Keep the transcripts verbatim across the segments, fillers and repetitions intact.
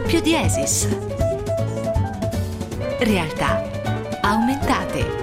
doppio diesis. Realtà aumentate.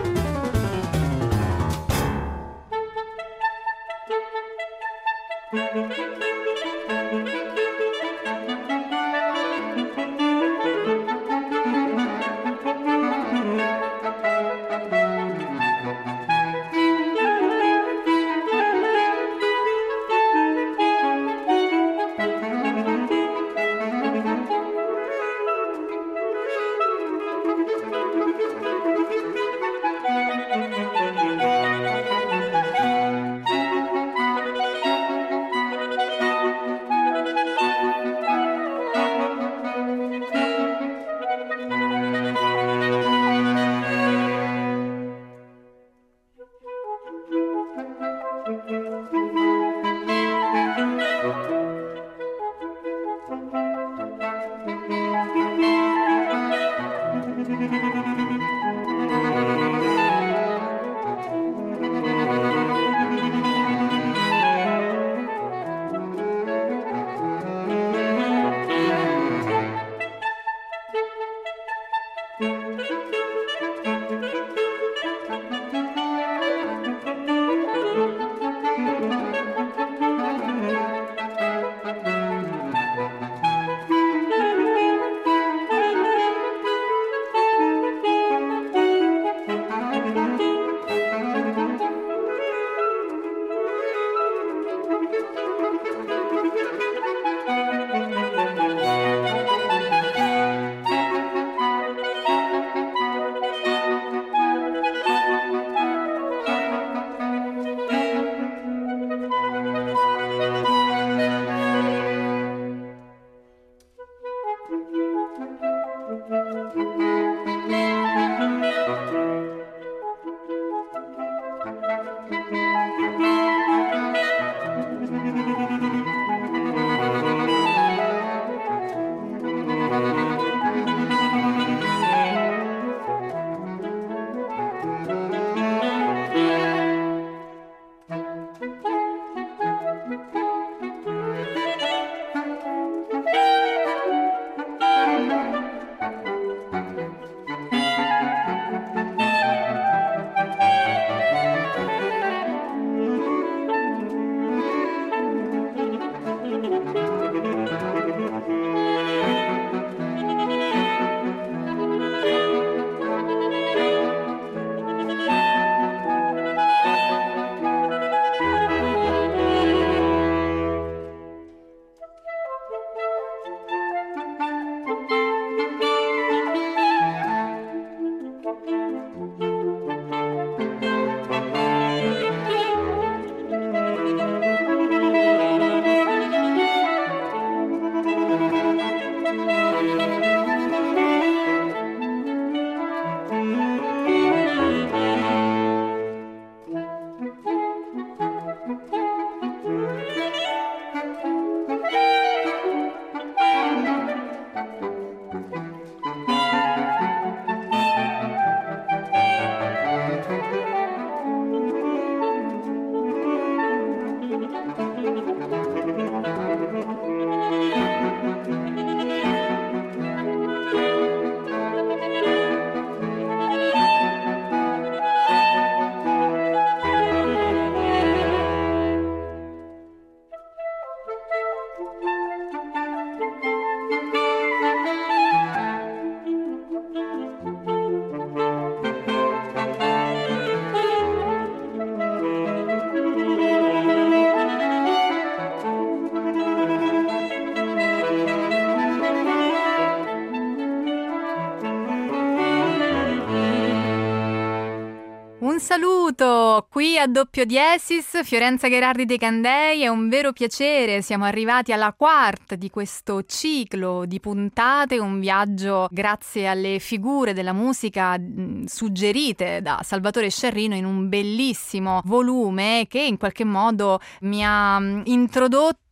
Un saluto qui a doppio diesis, Fiorenza Gherardi dei Candei, è un vero piacere, siamo arrivati alla quarta di questo ciclo di puntate, un viaggio grazie alle figure della musica mh, suggerite da Salvatore Sciarrino in un bellissimo volume che in qualche modo mi ha mh, introdotto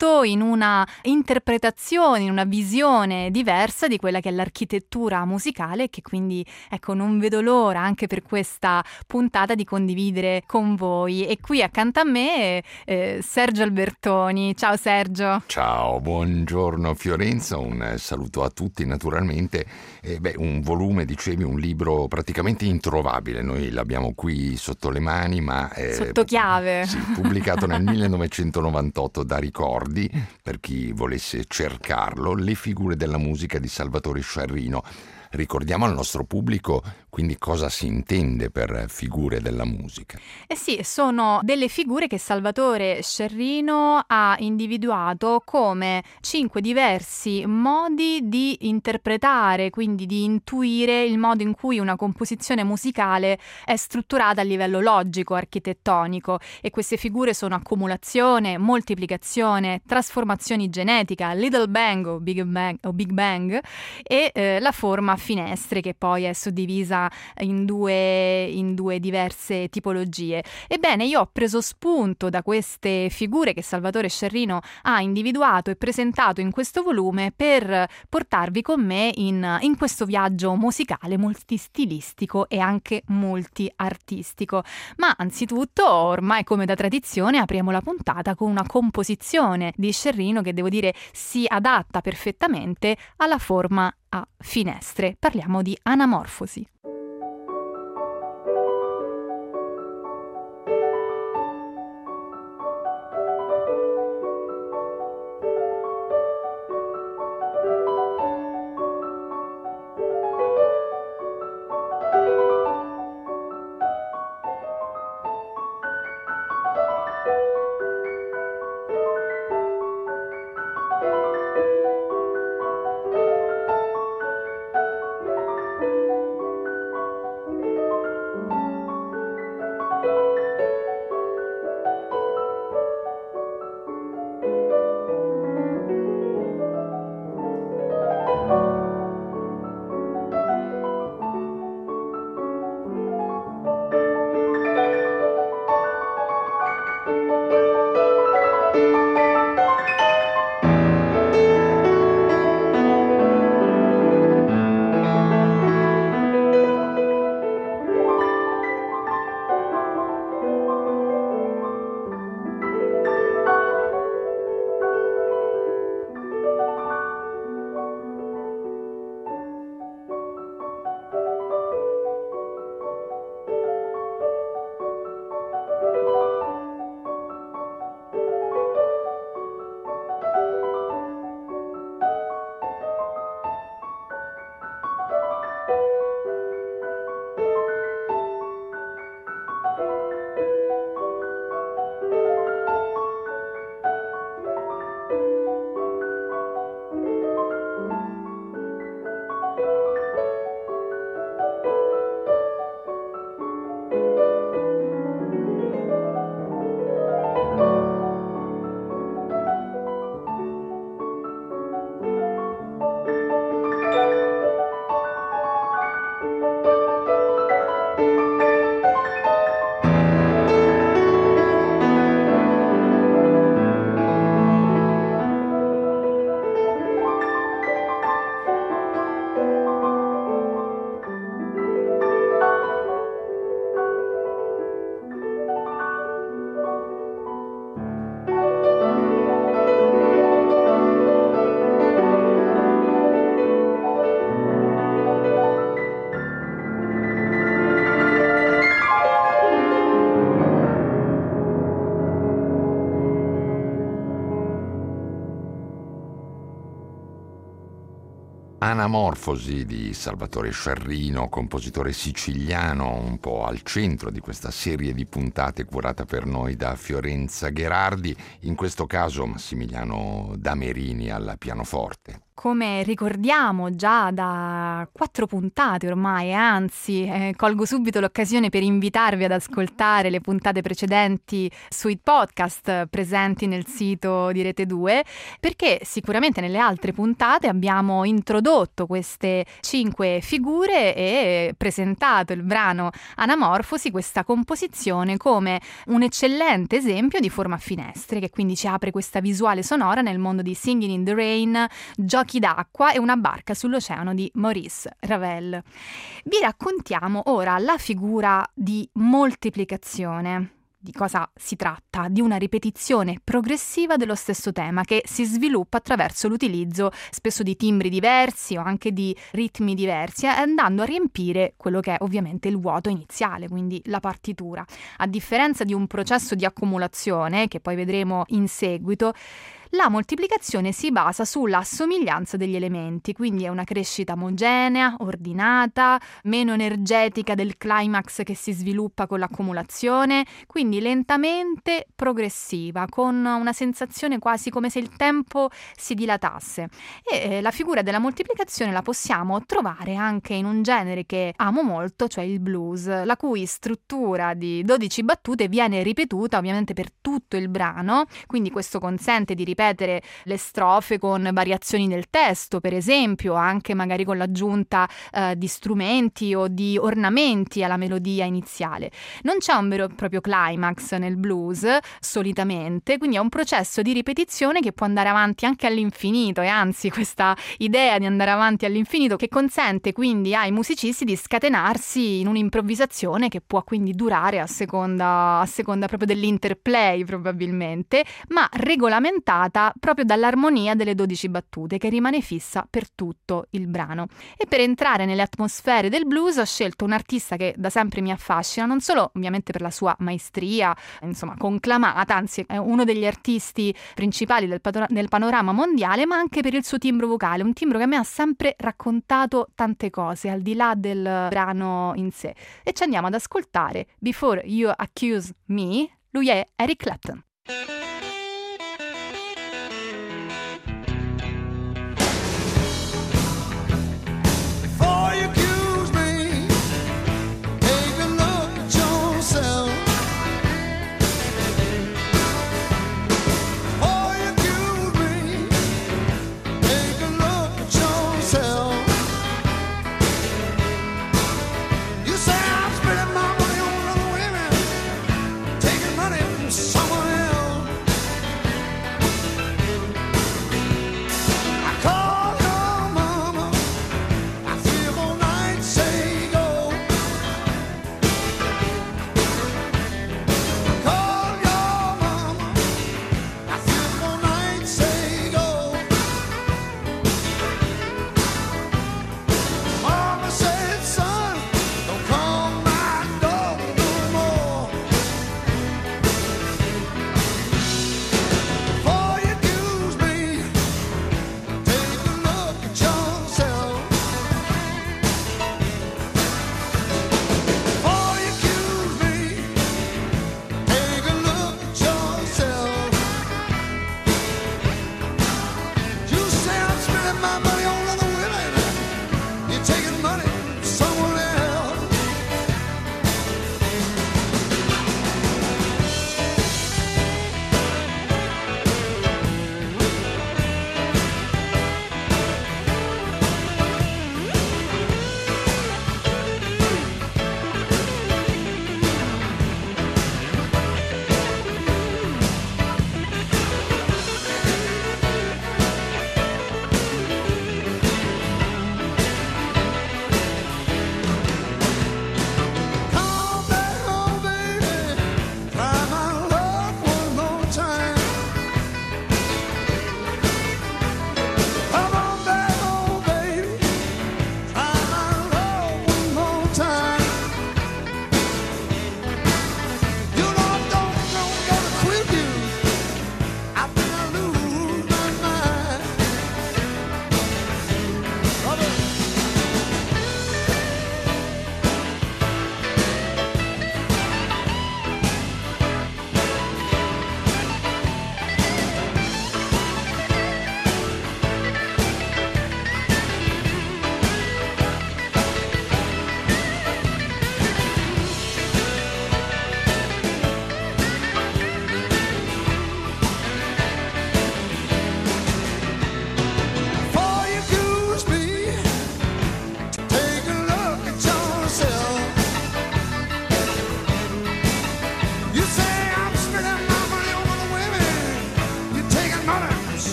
tutto in una interpretazione, in una visione diversa di quella che è l'architettura musicale, che quindi ecco non vedo l'ora anche per questa puntata di condividere con voi. E qui accanto a me eh, Sergio Albertoni. Ciao Sergio. Ciao, buongiorno Fiorenza, un saluto a tutti naturalmente. Eh, beh, un volume, dicevi, un libro praticamente introvabile, noi l'abbiamo qui sotto le mani, ma eh, sotto chiave. Sì, pubblicato nel millenovecentonovantotto da Ricordi, per chi volesse cercarlo, Le figure della musica di Salvatore Sciarrino. Ricordiamo al nostro pubblico quindi cosa si intende per figure della musica. Eh sì, sono delle figure che Salvatore Sciarrino ha individuato come cinque diversi modi di interpretare, quindi di intuire il modo in cui una composizione musicale è strutturata a livello logico, architettonico, e queste figure sono accumulazione, moltiplicazione, trasformazioni genetica, Little Bang o Big Bang, o Big Bang e eh, la forma finestre, che poi è suddivisa in due, in due diverse tipologie. Ebbene, io ho preso spunto da queste figure che Salvatore Sciarrino ha individuato e presentato in questo volume per portarvi con me in, in questo viaggio musicale multistilistico e anche multiartistico. Ma anzitutto, ormai come da tradizione, apriamo la puntata con una composizione di Sciarrino che devo dire si adatta perfettamente alla forma a finestre. Parliamo di Anamorfosi. Anamorfosi di Salvatore Sciarrino, compositore siciliano, un po' al centro di questa serie di puntate curata per noi da Fiorenza Gherardi, in questo caso Massimiliano Damerini al pianoforte. come ricordiamo già da quattro puntate ormai, anzi eh, colgo subito l'occasione per invitarvi ad ascoltare le puntate precedenti sui podcast presenti nel sito di Rete due, perché sicuramente nelle altre puntate abbiamo introdotto queste cinque figure e presentato il brano Anamorfosi, questa composizione, come un eccellente esempio di forma a finestre, che quindi ci apre questa visuale sonora nel mondo di Singing in the Rain, Giochi d'acqua e una barca sull'oceano di Maurice Ravel. Vi raccontiamo ora la figura di moltiplicazione. Di cosa si tratta? Di una ripetizione progressiva dello stesso tema che si sviluppa attraverso l'utilizzo spesso di timbri diversi o anche di ritmi diversi, andando a riempire quello che è ovviamente il vuoto iniziale, quindi la partitura. A differenza di un processo di accumulazione, che poi vedremo in seguito, la moltiplicazione si basa sulla somiglianza degli elementi, quindi è una crescita omogenea, ordinata, meno energetica del climax che si sviluppa con l'accumulazione, quindi lentamente progressiva, con una sensazione quasi come se il tempo si dilatasse. E la figura della moltiplicazione la possiamo trovare anche in un genere che amo molto, cioè il blues, la cui struttura di dodici battute viene ripetuta ovviamente per tutto il brano, quindi questo consente di ripetere ripetere le strofe con variazioni del testo, per esempio, anche magari con l'aggiunta eh, di strumenti o di ornamenti alla melodia iniziale. Non c'è un vero e proprio climax nel blues, solitamente, quindi è un processo di ripetizione che può andare avanti anche all'infinito, e anzi questa idea di andare avanti all'infinito che consente quindi ai musicisti di scatenarsi in un'improvvisazione che può quindi durare a seconda, a seconda proprio dell'interplay probabilmente, ma regolamentata proprio dall'armonia delle dodici battute che rimane fissa per tutto il brano. E per entrare nelle atmosfere del blues ho scelto un artista che da sempre mi affascina, non solo ovviamente per la sua maestria, insomma conclamata, anzi è uno degli artisti principali del, pato- del panorama mondiale, ma anche per il suo timbro vocale, un timbro che a me ha sempre raccontato tante cose al di là del brano in sé. E ci andiamo ad ascoltare Before You Accuse Me, lui è Eric Clapton. Someone else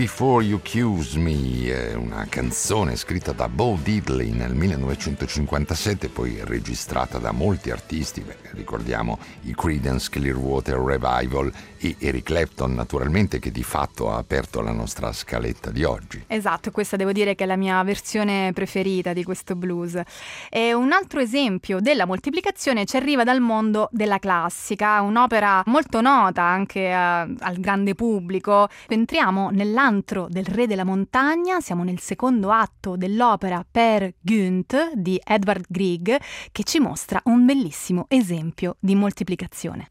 Before You Accuse Me, è una canzone scritta da Bo Diddley nel millenovecentocinquantasette, poi registrata da molti artisti, beh, ricordiamo i Creedence Clearwater Revival e Eric Clapton naturalmente, che di fatto ha aperto la nostra scaletta di oggi. Esatto, questa devo dire che è la mia versione preferita di questo blues. E un altro esempio della moltiplicazione ci arriva dal mondo della classica, un'opera molto nota anche eh, al grande pubblico. Entriamo nell'antro del Re della Montagna, siamo nel secondo atto dell'opera Per Gynt di Edvard Grieg, che ci mostra un bellissimo esempio di moltiplicazione.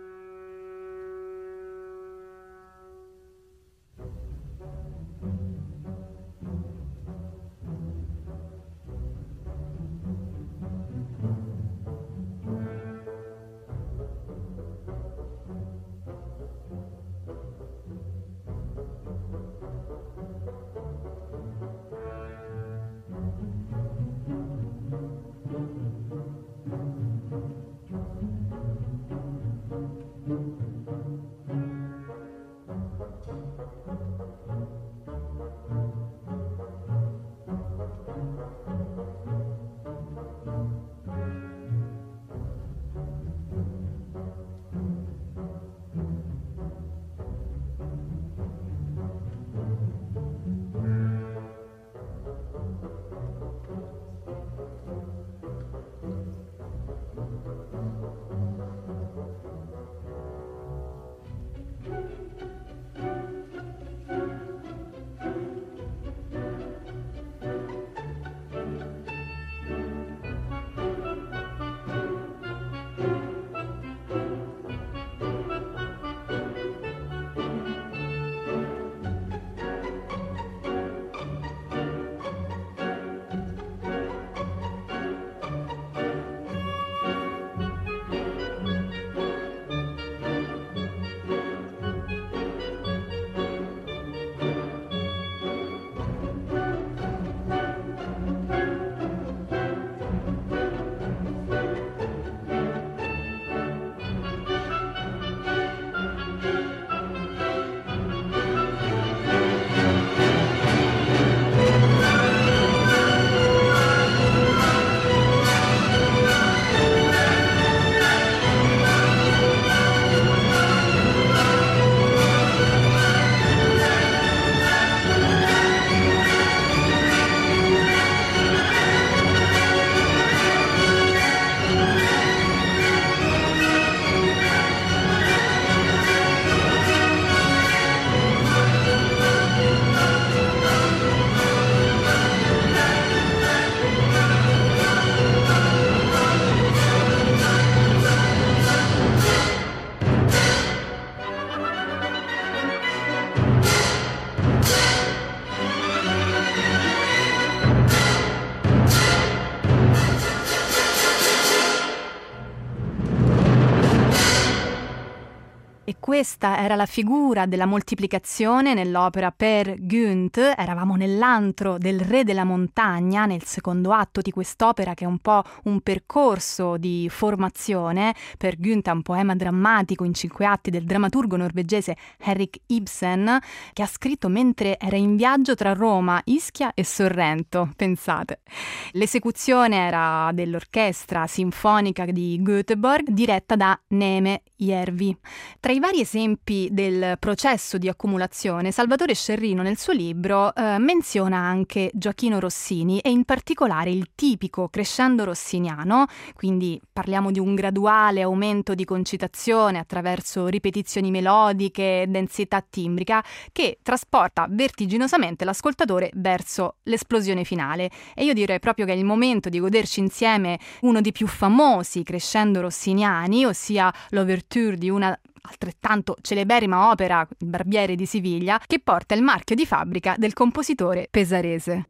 Questa era la figura della moltiplicazione nell'opera Per Gynt. Eravamo nell'antro del Re della Montagna, nel secondo atto di quest'opera, che è un po' un percorso di formazione. Per Gynt è un poema drammatico in cinque atti del drammaturgo norvegese Henrik Ibsen, che ha scritto mentre era in viaggio tra Roma, Ischia e Sorrento, pensate. L'esecuzione era dell'orchestra sinfonica di Göteborg, diretta da Neme Järvi. Tra i vari esempi del processo di accumulazione, Salvatore Scerrino nel suo libro eh, menziona anche Gioachino Rossini e in particolare il tipico crescendo rossiniano, quindi parliamo di un graduale aumento di concitazione attraverso ripetizioni melodiche e densità timbrica che trasporta vertiginosamente l'ascoltatore verso l'esplosione finale. E io direi proprio che è il momento di goderci insieme uno dei più famosi crescendo rossiniani, ossia l'Ouverture di una altrettanto celeberrima opera, Il Barbiere di Siviglia, che porta il marchio di fabbrica del compositore pesarese.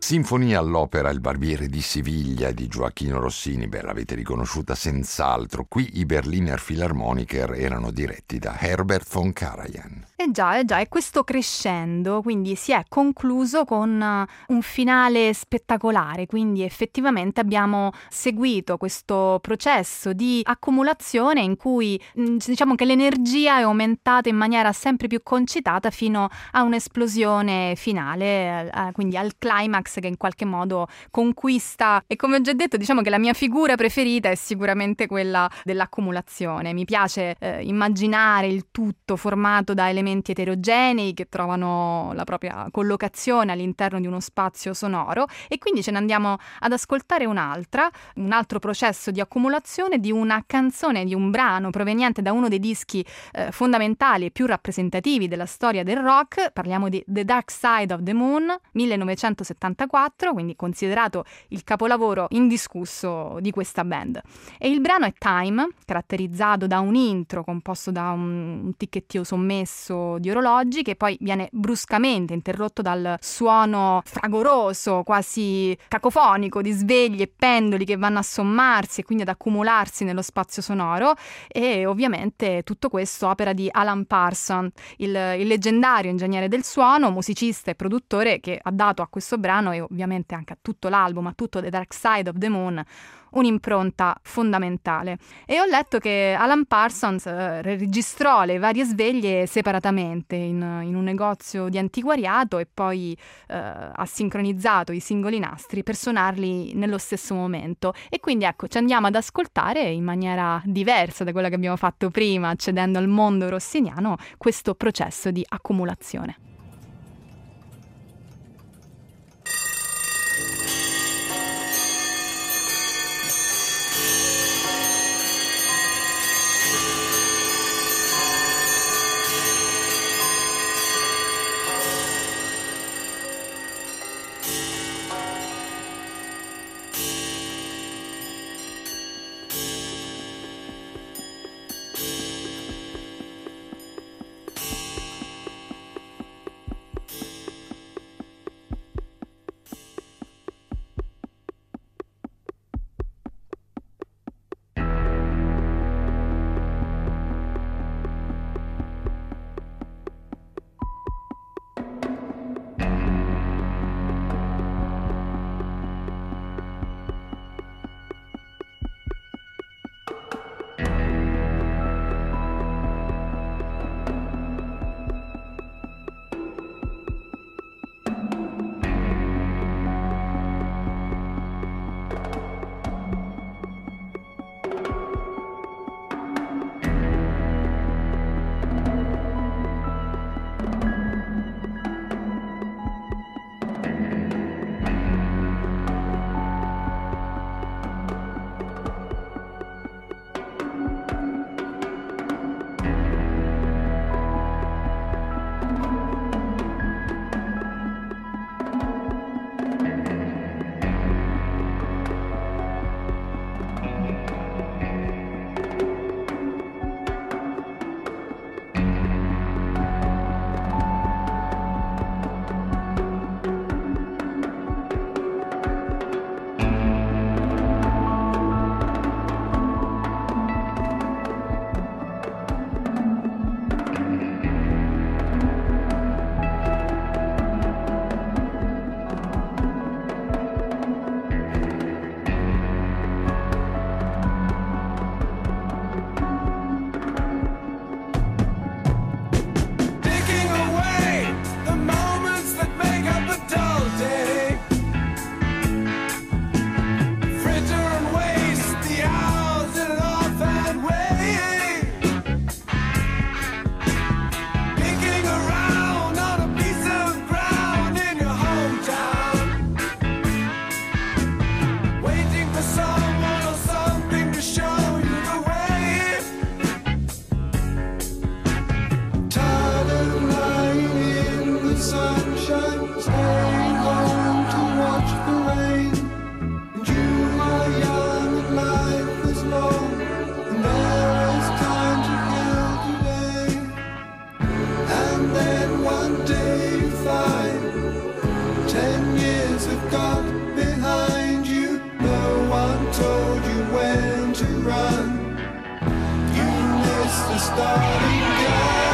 Sinfonia all'opera Il barbiere di Siviglia di Gioachino Rossini, beh, l'avete riconosciuta senz'altro. Qui i Berliner Philharmoniker erano diretti da Herbert von Karajan. Eh già, eh già, e questo crescendo quindi si è concluso con un finale spettacolare, quindi effettivamente abbiamo seguito questo processo di accumulazione in cui diciamo che l'energia è aumentata in maniera sempre più concitata fino a un'esplosione finale, eh, quindi al climax che in qualche modo conquista. E come ho già detto, diciamo che la mia figura preferita è sicuramente quella dell'accumulazione. Mi piace eh, immaginare il tutto formato da elementi eterogenei che trovano la propria collocazione all'interno di uno spazio sonoro, e quindi ce ne andiamo ad ascoltare un'altra, un altro processo di accumulazione di una canzone, di un brano proveniente da uno dei dischi eh, fondamentali e più rappresentativi della storia del rock. Parliamo di The Dark Side of the Moon, millenovecentosettantaquattro, quindi considerato il capolavoro indiscusso di questa band. E il brano è Time, caratterizzato da un intro composto da un, un ticchettio sommesso di orologi che poi viene bruscamente interrotto dal suono fragoroso, quasi cacofonico di sveglie e pendoli che vanno a sommarsi e quindi ad accumularsi nello spazio sonoro. E ovviamente tutto questo opera di Alan Parsons, il, il leggendario ingegnere del suono, musicista e produttore che ha dato a questo brano e ovviamente anche a tutto l'album, a tutto The Dark Side of the Moon, un'impronta fondamentale. E ho letto che Alan Parsons eh, registrò le varie sveglie separatamente in, in un negozio di antiquariato e poi eh, ha sincronizzato i singoli nastri per suonarli nello stesso momento. E quindi ecco, ci andiamo ad ascoltare in maniera diversa da quella che abbiamo fatto prima, accedendo al mondo rossiniano, questo processo di accumulazione. Ten years have gone. showed you when to run. You missed the starting gun.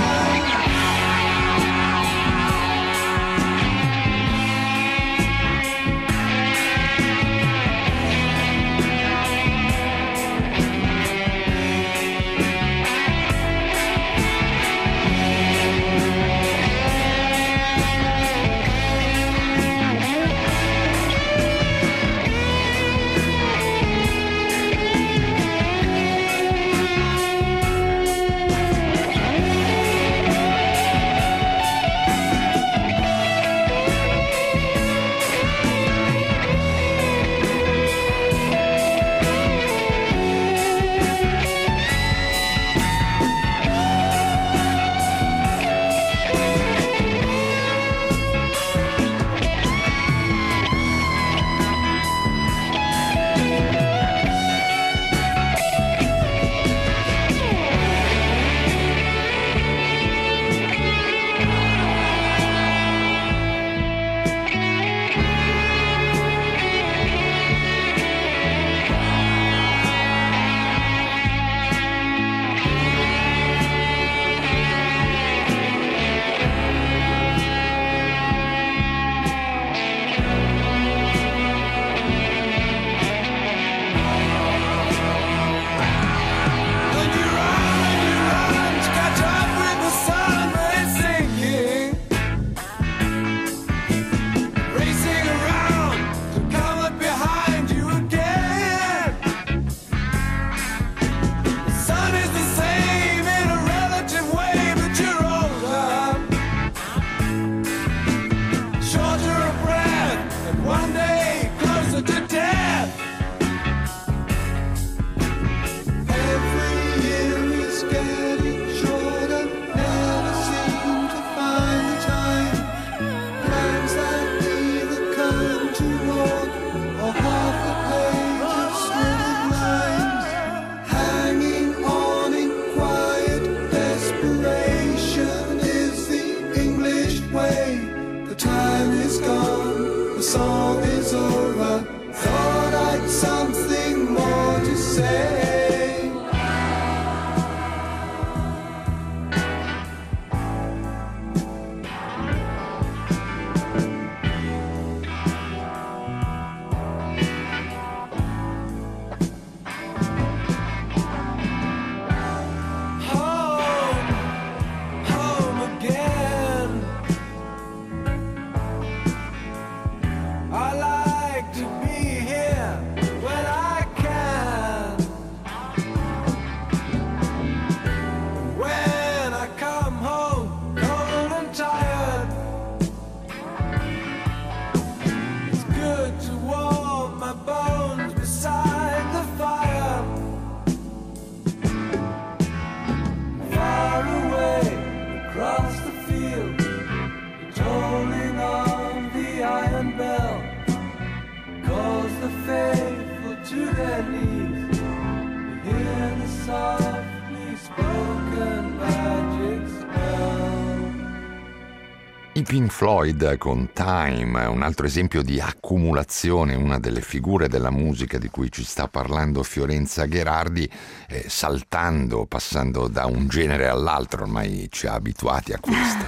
I Pink Floyd con Time, un altro esempio di accumulazione, una delle figure della musica di cui ci sta parlando Fiorenza Gherardi, eh, saltando, passando da un genere all'altro, ormai ci ha abituati a questo.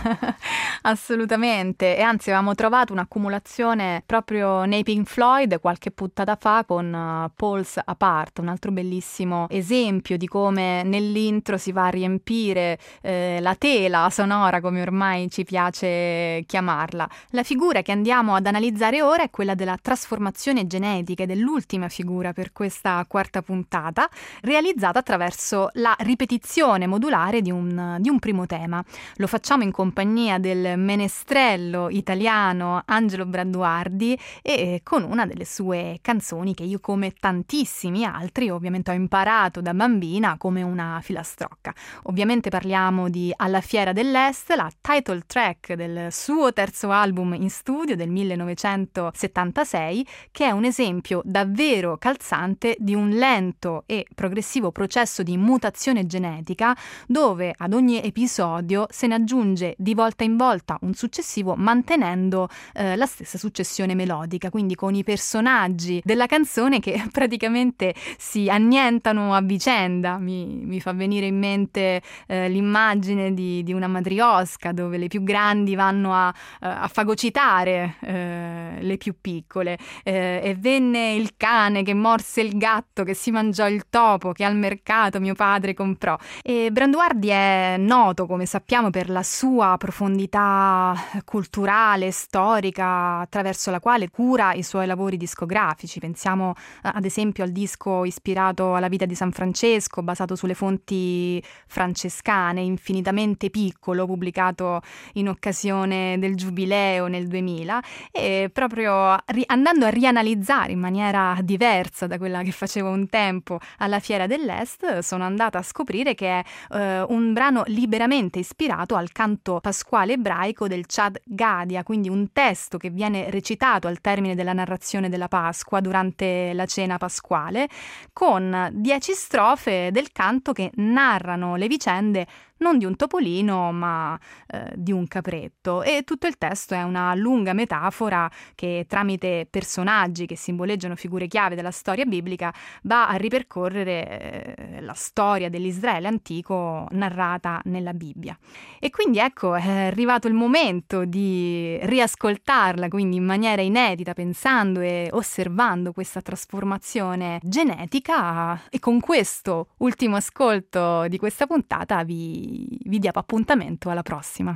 Assolutamente, e anzi avevamo trovato un'accumulazione proprio nei Pink Floyd qualche puntata fa con uh, Poles Apart, un altro bellissimo esempio di come nell'intro si va a riempire eh, la tela sonora, come ormai ci piace chiamarla. La figura che andiamo ad analizzare ora è quella della trasformazione genetica, ed è l'ultima figura per questa quarta puntata, realizzata attraverso la ripetizione modulare di un, di un primo tema. Lo facciamo in compagnia del menestrello italiano Angelo Branduardi e con una delle sue canzoni che io, come tantissimi altri, ovviamente ho imparato da bambina come una filastrocca. Ovviamente parliamo di Alla Fiera dell'Est, la title track del suo terzo album in studio del millenovecentosettantasei, che è un esempio davvero calzante di un lento e progressivo processo di mutazione genetica, dove ad ogni episodio se ne aggiunge di volta in volta un successivo, mantenendo eh, la stessa successione melodica, quindi con i personaggi della canzone che praticamente si annientano a vicenda. Mi, mi fa venire in mente eh, l'immagine di, di una matriosca dove le più grandi vanno a, a fagocitare eh, le più piccole. Eh, e venne il cane che morse il gatto, che si mangiò il topo, che al mercato mio padre comprò. E Branduardi è noto, come sappiamo, per la sua profondità culturale, storica, attraverso la quale cura i suoi lavori discografici. Pensiamo ad esempio al disco ispirato alla vita di San Francesco, basato sulle fonti francescane, Infinitamente piccolo, pubblicato in occasione del Giubileo nel duemila, e proprio ri- andando a rianalizzare in maniera diversa da quella che facevo un tempo alla Fiera dell'Est, sono andata a scoprire che è eh, un brano liberamente ispirato al canto pasquale ebraico del Chad Gadia, quindi un testo che viene recitato al termine della narrazione della Pasqua durante la cena pasquale, con dieci strofe del canto che narrano le vicende non di un topolino ma eh, di un capretto, e tutto il testo è una lunga metafora che tramite personaggi che simboleggiano figure chiave della storia biblica va a ripercorrere eh, la storia dell'Israele antico narrata nella Bibbia. E quindi ecco, è arrivato il momento di riascoltarla, quindi in maniera inedita, pensando e osservando questa trasformazione genetica, e con questo ultimo ascolto di questa puntata vi vi diamo appuntamento alla prossima.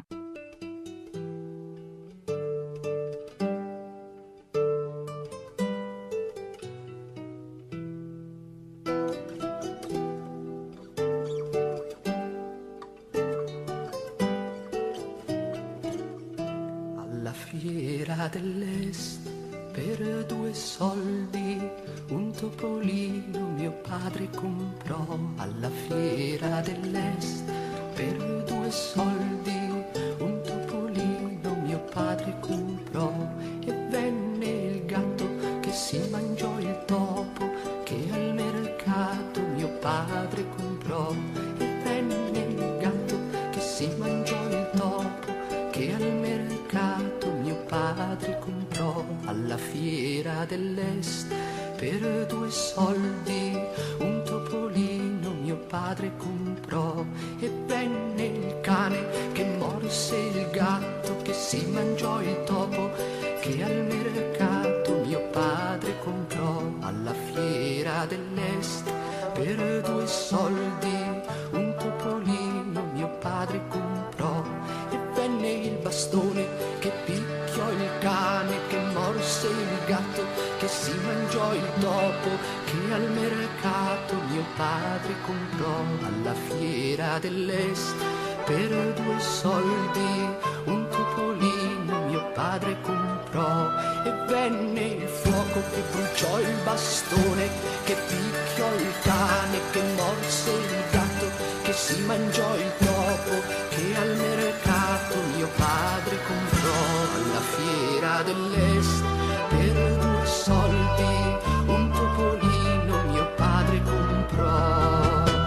Alla Fiera dell'Est per due soldi un topolino mio padre comprò. Alla Fiera dell'Est per due soldi un topolino mio padre comprò. E venne il gatto che si mangiò il topo che al mercato mio padre comprò. E venne il gatto che si mangiò il topo che al mercato mio padre comprò. Alla Fiera dell'Est per due soldi un topolino mio padre comprò. E venne il cane che morse il gatto che si mangiò il topo che al mercato mio padre comprò. Alla Fiera dell'Est per due soldi un topolino mio padre comprò. E venne il bastone che picchiò il cane che morse il gatto che si mangiò il topo che al mercato mio padre comprò. Alla Fiera dell'Est per due soldi un topolino mio padre comprò. E venne il fuoco che bruciò il bastone che picchiò il cane che morse il gatto che si mangiò il topo che al mercato mio padre comprò. Alla Fiera dell'Est per due soldi un topolino mio padre comprò.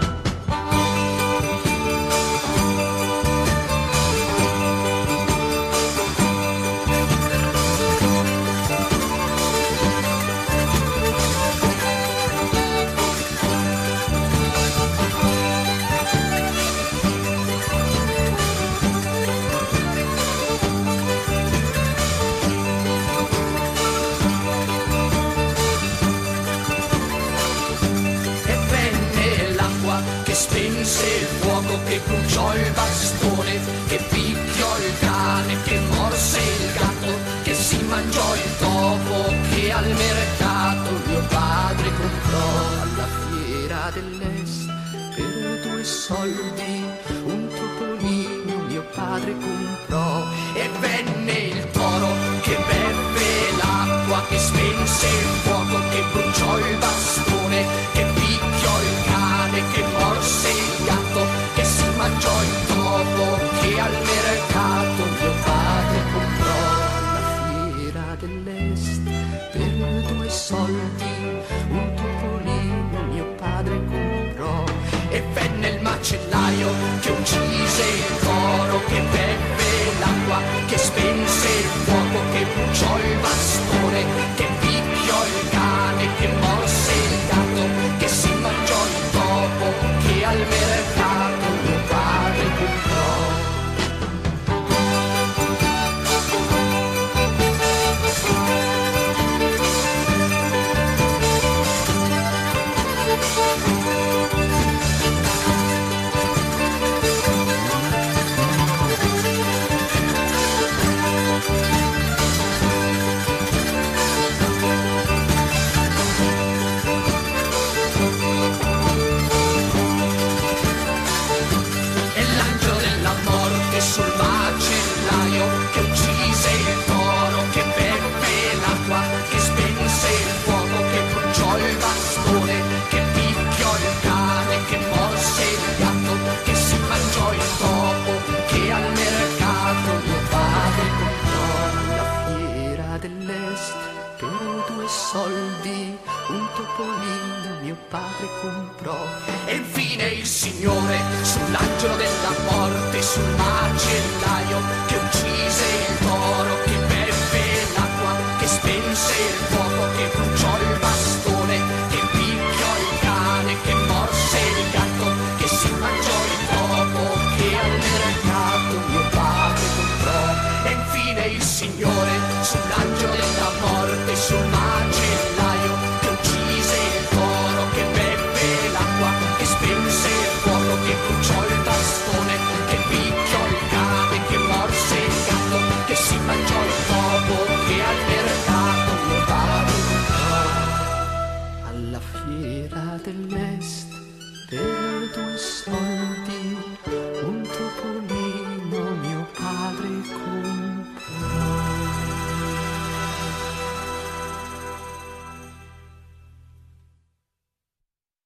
Spense il fuoco che bruciò il bastone che picchiò il cane che morse il gatto che si mangiò il topo che al mercato mio padre comprò. Alla Fiera dell'Est per due soldi un topolino mio padre comprò. E venne il toro che beve l'acqua che spense il fuoco che bruciò il bastone che picchiò il cane che morse il gatto che si mangiò il topo che al mercato mio padre macellaio che uccise il toro, che beve l'acqua, che spense il fuoco, che bruciò il bastone, che picchiò il cane, che morse il gatto, che si mangiò il topo, che al mercato mio padre comprò. Sul macellaio che uccise il toro, che beve l'acqua, che spense il fuoco, che bruciò il bastone, che picchiò il cane, che morse il gatto, che si mangiò il topo, che al mercato mio padre comprò. Alla fiera dell'est per due soldi un topolino mio padre comprò. E infine il Signore sull'angelo della morte, sul macellaio che uccise il toro, che beve l'acqua, che spense il fuoco, che bruciò il bastone, che picchiò il cane, che morse il gatto, che si mangiò il topo, che al mercato mio padre comprò. E infine il Signore sull'angelo della morte, sul macellaio che uccise il toro, che beve l'acqua, che spense il fuoco, che bruciò il bastone, che picchiò il cane, che morse il gatto, che si mangiò il topo, che al mercato mio padre comprò. Alla fiera dell'est per due soldi